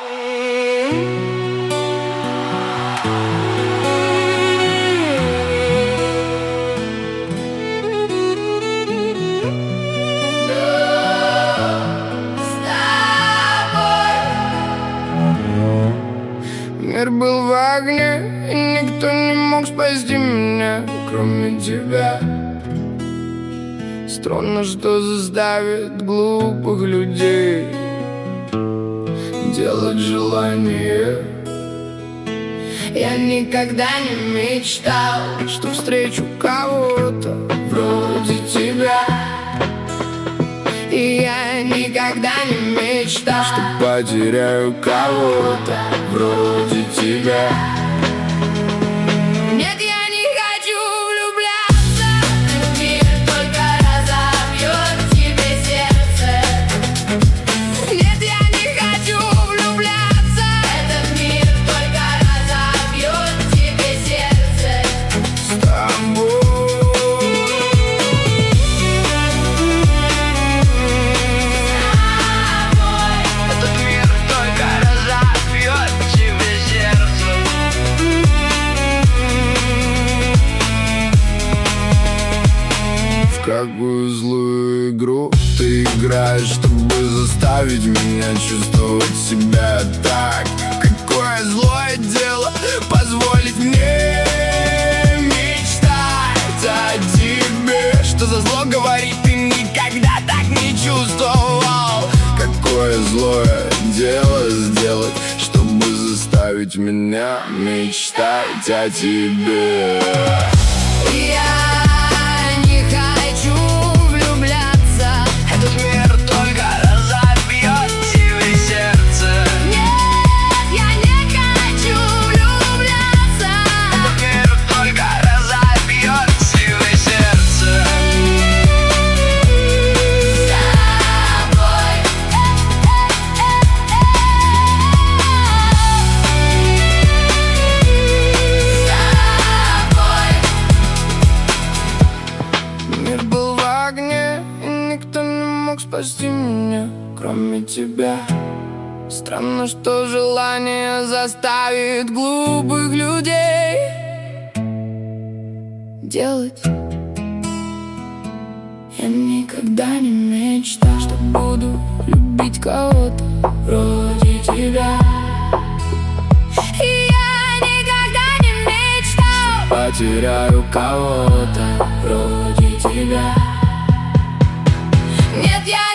Мир был в огне, и никто не мог спасти меня, кроме тебя. Странно, что заставит глупых людей делать желание. Я никогда не мечтал, что встречу кого-то вроде тебя. И я никогда не мечтал, что потеряю кого-то вроде тебя. Нет, я не хочу влюбляться, мир только разобьет тебе сердце. Нет, я не хочу влюбляться, этот мир только разобьет тебе сердце. С тобой какую злую игру ты играешь, чтобы заставить меня чувствовать себя так? Какое злое дело позволить мне мечтать о тебе? Что за зло говорить, ты никогда так не чувствовал? Какое злое дело сделать, чтобы заставить меня мечтать о тебе? Спасти меня, кроме тебя. Странно, что желание заставит глупых людей делать. Я никогда не мечтал, что буду любить кого-то вроде тебя. И я никогда не мечтал, что потеряю кого-то вроде тебя. Нет, я